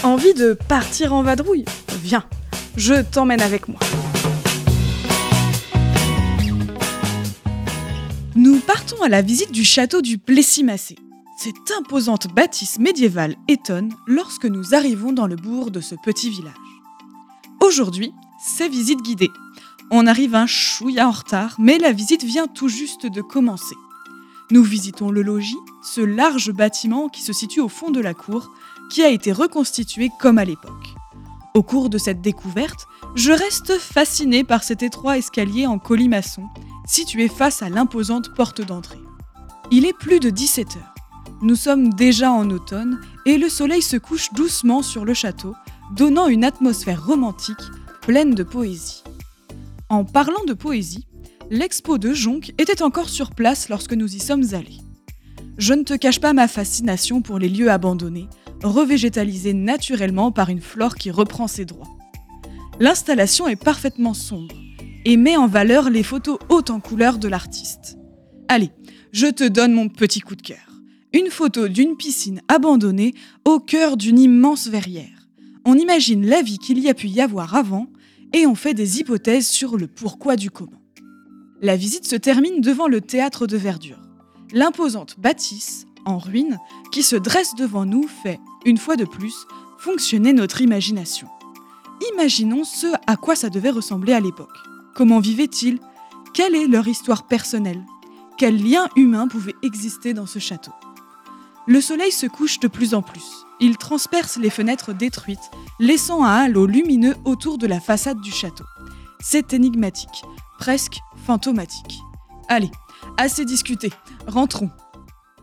Envie de partir en vadrouille ? Viens, je t'emmène avec moi. Nous partons à la visite du château du Plessis-Massé. Cette imposante bâtisse médiévale étonne lorsque nous arrivons dans le bourg de ce petit village. Aujourd'hui, c'est visite guidée. On arrive un chouïa en retard, mais la visite vient tout juste de commencer. Nous visitons le logis, ce large bâtiment qui se situe au fond de la cour, qui a été reconstitué comme à l'époque. Au cours de cette découverte, je reste fascinée par cet étroit escalier en colimaçon, situé face à l'imposante porte d'entrée. Il est plus de 17 heures. Nous sommes déjà en automne et le soleil se couche doucement sur le château, donnant une atmosphère romantique pleine de poésie. En parlant de poésie, l'expo de Jonc était encore sur place lorsque nous y sommes allés. Je ne te cache pas ma fascination pour les lieux abandonnés, revégétalisés naturellement par une flore qui reprend ses droits. L'installation est parfaitement sombre et met en valeur les photos hautes en couleurs de l'artiste. Allez, je te donne mon petit coup de cœur. Une photo d'une piscine abandonnée au cœur d'une immense verrière. On imagine la vie qu'il y a pu y avoir avant et on fait des hypothèses sur le pourquoi du comment. La visite se termine devant le théâtre de verdure. L'imposante bâtisse, en ruine, qui se dresse devant nous fait, une fois de plus, fonctionner notre imagination. Imaginons ce à quoi ça devait ressembler à l'époque. Comment vivaient-ils ? Quelle est leur histoire personnelle ? Quels liens humains pouvaient exister dans ce château ? Le soleil se couche de plus en plus. Il transperce les fenêtres détruites, laissant un halo lumineux autour de la façade du château. C'est énigmatique, presque fantomatique. Allez, assez discuté, rentrons. Quoi ?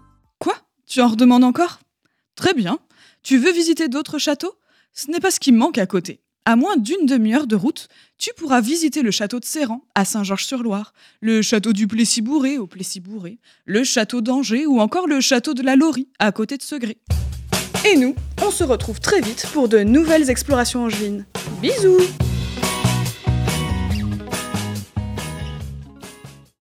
Tu en redemandes encore ? Très bien. Tu veux visiter d'autres châteaux ? Ce n'est pas ce qui me manque à côté. À moins d'une demi-heure de route, tu pourras visiter le château de Serran, à Saint-Georges-sur-Loire, le château du Plessis-Bourré, au Plessis-Bourré, le château d'Angers ou encore le château de la Laurie, à côté de Segré. Et nous, on se retrouve très vite pour de nouvelles explorations angevines. Bisous !